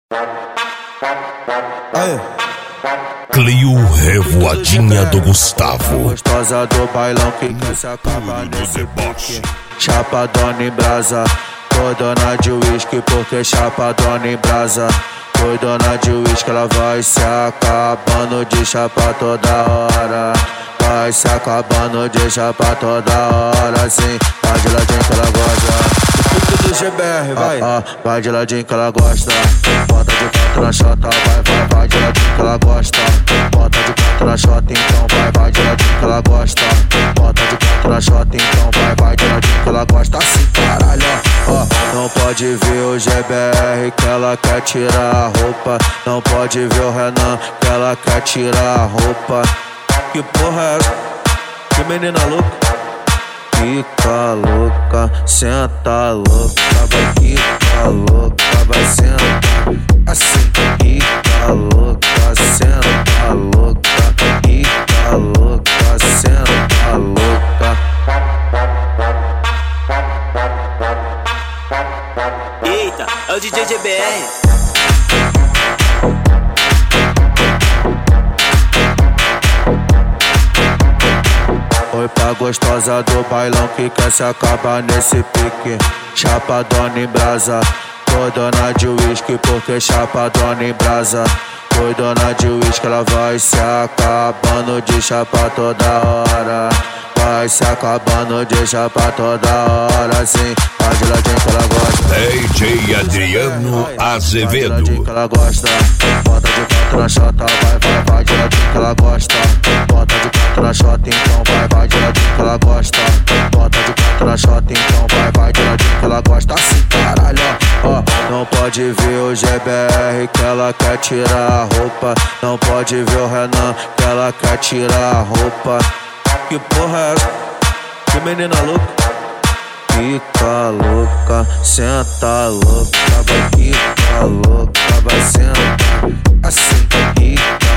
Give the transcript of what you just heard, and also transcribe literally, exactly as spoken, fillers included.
Aê. Clio Revoadinha do Gustavo. Gostosa do bailão que quer se acabar nesse pique. Chapadona em brasa, foi dona de uísque porque chapadona em brasa. Foi dona de uísque, ela vai se acabando de chapa toda hora. Vai se acabando de chapa toda hora, sim. Vai de ladinho que ela gosta. Tudo do G B R, vai. Ah, ah, vai de ladinho que ela gosta. Bota de canto na chota, vai, vai, vai de ladinho que ela gosta. Bota de canto na chota, então vai, vai de ladinho que ela gosta. Bota de canto na chota, então vai, vai de ladinho que ela gosta. Assim, caralho, ó, ó. Não pode ver o G B R que ela quer tirar a roupa. Não pode ver o Renan que ela quer tirar a roupa. Que porra é essa? Que menina louca? Fica louca, senta louca, vai ficar louca, vai sentar assim. Fica louca, senta louca, fica louca, senta louca. Eita, é o D J G B R. Foi pra gostosa do bailão que quer se acabar nesse pique. Chapadona em brasa, foi dona de uísque porque chapadona em brasa. Foi dona de uísque, ela vai se acabando de chapa toda hora. Vai se acabando de chapa toda hora, sim. Vai de ladinho que ela gosta. D J Adriano Azevedo. Vai de ladinho que ela gosta. Bota de canto na chota, vai, vai, vai de ladinho que ela gosta. Bota de canto na chota, então vai, vai de ladinho que ela gosta. Bota de canto na chota, então vai, vai de ladinho que ela gosta. Assim, caralho, ó, ó. Não pode ver o G B R que ela quer tirar a roupa. Não pode ver o Renan que ela quer tirar a roupa. Que porra é essa? Que menina louca? Fica louca, senta louca, vai ficar louca, vai sentar assim. Fica